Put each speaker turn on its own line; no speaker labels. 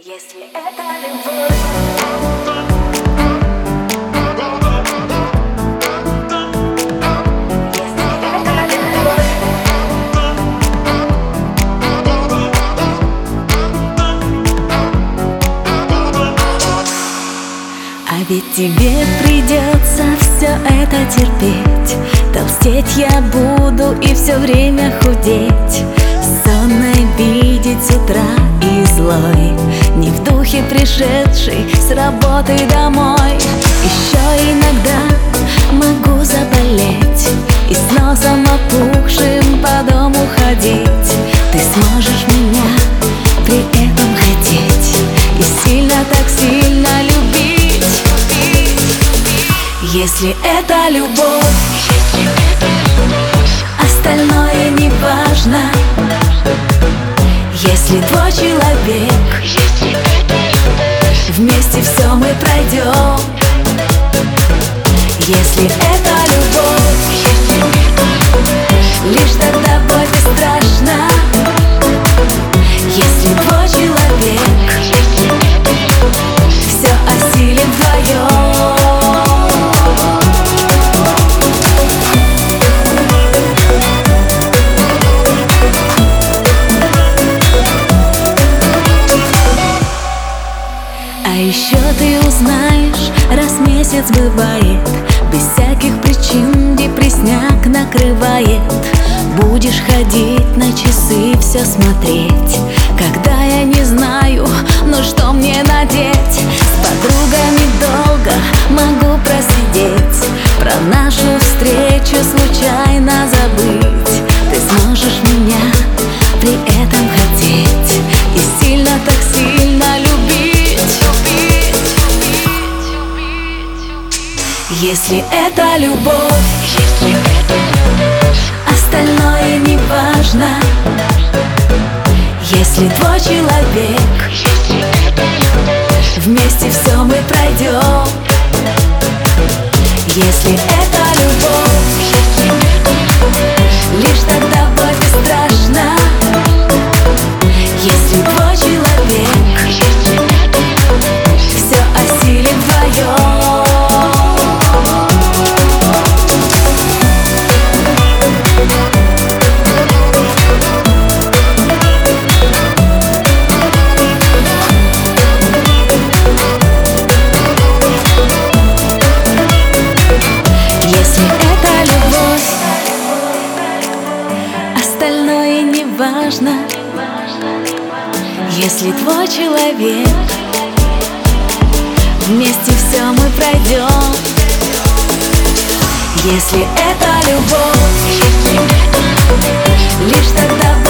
Если это любовь,
а ведь тебе придется все это терпеть. Толстеть я буду и все время худеть, сонной видеть с утра и злой, не в духе пришедший с работы домой. Еще иногда могу заболеть и с носом опухшим по дому ходить. Ты сможешь меня при этом хотеть и сильно, так сильно любить. Если это любовь, остальное не важно. Если твой человек, вместе все мы пройдем. Если это любовь, лишь тогда боль бесстрашна. Если твой человек, все осилим вдвоем. А еще ты узнаешь, раз месяц бывает, без всяких причин депресняк накрывает. Будешь ходить на часы, все смотреть, когда я не знаю, ну что мне надеть. С подругами долго могу просидеть, про нашу встречу случайно забыть. Ты сможешь меня при этом хотеть и сильно, так сильно любить. Если это любовь, остальное не важно. Если твой человек, вместе все мы пройдем. Если это любовь, лишь тогда боль бесстрашна. Если твой человек, все осилим вдвоем. Если это любовь, остальное не важно. Если твой человек, вместе все мы пройдем. Если это любовь, лишь тогда